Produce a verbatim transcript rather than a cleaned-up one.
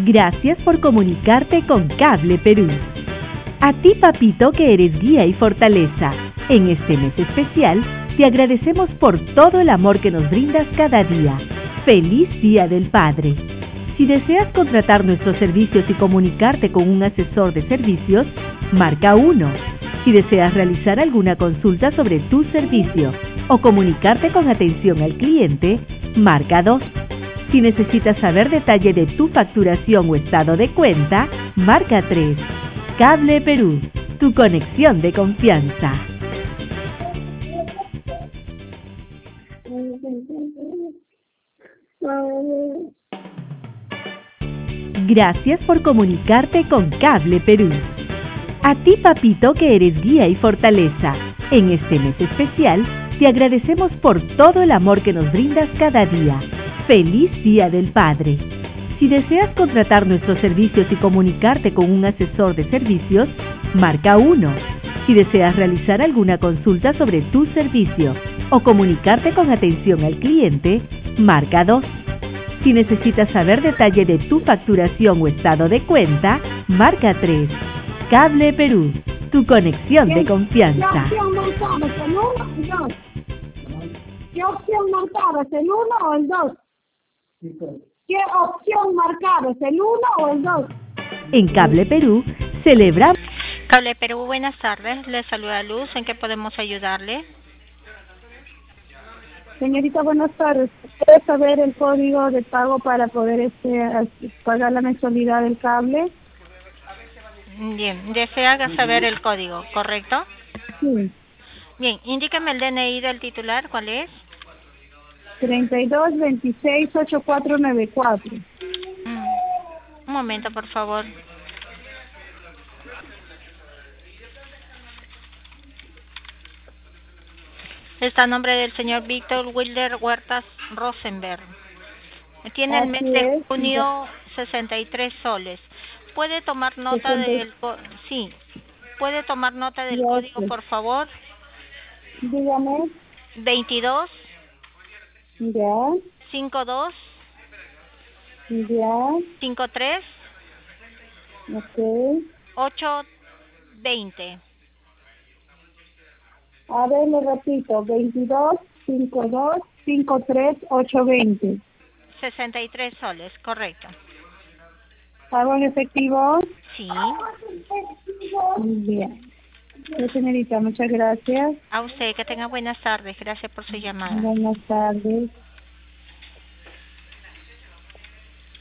Gracias por comunicarte con Cable Perú. A ti, papito, que eres guía y fortaleza, en este mes especial, te agradecemos por todo el amor que nos brindas cada día. ¡Feliz Día del Padre! Si deseas contratar nuestros servicios y comunicarte con un asesor de servicios, marca uno. Si deseas realizar alguna consulta sobre tu servicio o comunicarte con atención al cliente, marca dos. Si necesitas saber detalle de tu facturación o estado de cuenta, marca tres. Cable Perú, tu conexión de confianza. Gracias por comunicarte con Cable Perú. A ti, papito, que eres guía y fortaleza, en este mes especial, te agradecemos por todo el amor que nos brindas cada día. ¡Feliz Día del Padre! Si deseas contratar nuestros servicios y comunicarte con un asesor de servicios, marca uno. Si deseas realizar alguna consulta sobre tu servicio o comunicarte con atención al cliente, marca dos. Si necesitas saber detalle de tu facturación o estado de cuenta, marca tres. Cable Perú, tu conexión de confianza. ¿Qué opción marcabas, el uno o el dos? ¿Qué opción marcabas, el uno o el dos? ¿Qué opción marcabas, el uno o el dos? En Cable Perú, celebramos... Cable Perú, buenas tardes. Le saluda Luz. ¿En qué podemos ayudarle? Señorita, buenas tardes. ¿Puede saber el código de pago para poder este, pagar la mensualidad del cable? Bien, desea saber el código, ¿correcto? Sí. Bien, indíqueme el D N I del titular, ¿cuál es? treinta y dos veintiséis ochenta y cuatro noventa y cuatro. Mm, un momento, por favor. Está a nombre del señor Víctor Wilder Huertas Rosenberg. Tiene el mes de junio sesenta y tres soles. ¿Puede tomar nota del co sí? ¿Puede tomar nota del código, por favor? Dígame. veintidós. Ya. cincuenta y dos. Ya. cincuenta y tres. Ok. ochocientos veinte. A ver, le repito. veintidós, cincuenta y dos, cincuenta y tres, ochocientos veinte. sesenta y tres soles, correcto. ¿Pago en efectivo? Sí. Bien. Sí, señorita, muchas gracias. A usted, que tenga buenas tardes. Gracias por su llamada. Buenas tardes.